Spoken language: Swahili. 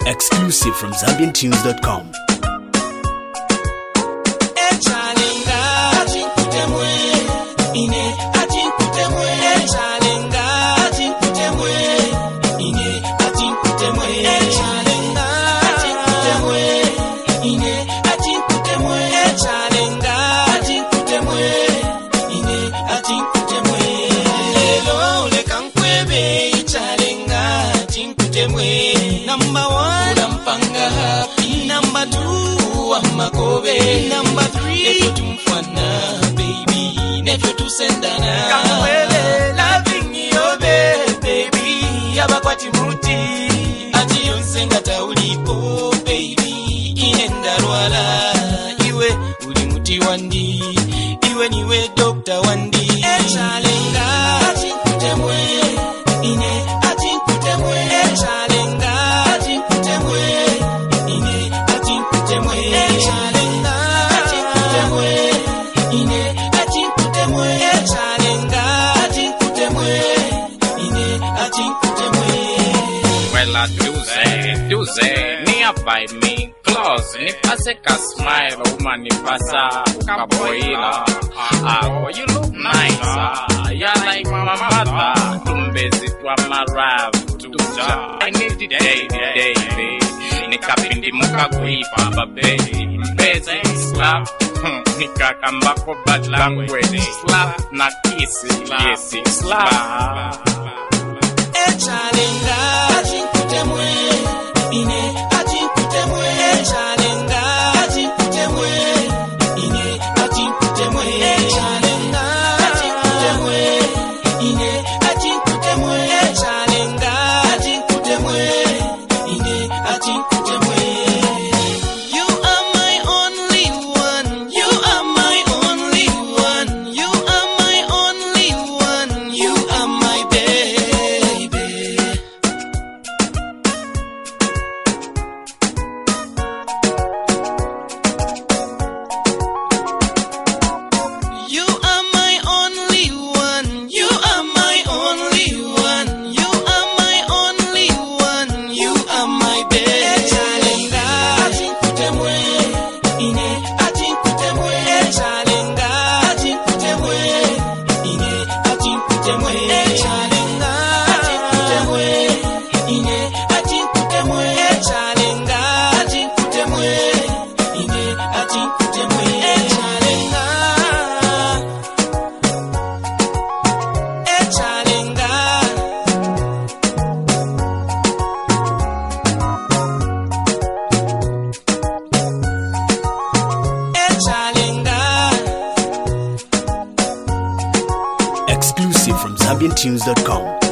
Exclusive from ZambianTunes.com. Number 3, if you tumfana, baby, never to send loving you, baby, abakwati muti, ati yonsenga taulipo, baby, inenda rwala, iwe uli muti wandi, iwe niwe Dr. Wandi, echalenga, ati kutemwe, ine, ati kutemwe, echalenga, ati kutemwe, ine, ati kutemwe, echalenga, ati kutemwe, ine, ati kutemwe, echalenga, ati kutemwe, ine, ati kutemwe. Well, I do say, nearby me, close, nipase ka smile, woman nipasa, ukaboila. Oh, you look nice, you're like my mother, tumbezi twa maravu, tuja, I need it daily, nikapindi muka kuipa, baby, bezi, slap, nikakambako bad language, slap, na kisi, slap. Echalenga, ati kutemwe, ine, ati kutemwe, echalenga, ati kutemwe, ine, ati kutemwe, echalenga, ati kutemwe, ine, ati kutemwe, echalenga, ati kutemwe, ine, ati kutemwe. You are my only one, you are my only one, you are my only one, you are my baby. You are my only one, you are my only one, you are my only one, you are my baby. Echalenga, ati kutemwe, ine, ati kutemwe, echalenga, ati kutemwe, ine, ati kutemwe, echalenga, ati kutemwe, ine, ati kutemwe, echalenga, ati kutemwe, ine, ati kutemwe, echalenga, echalenga, echalenga. Exclusive from ZambianTunes.com.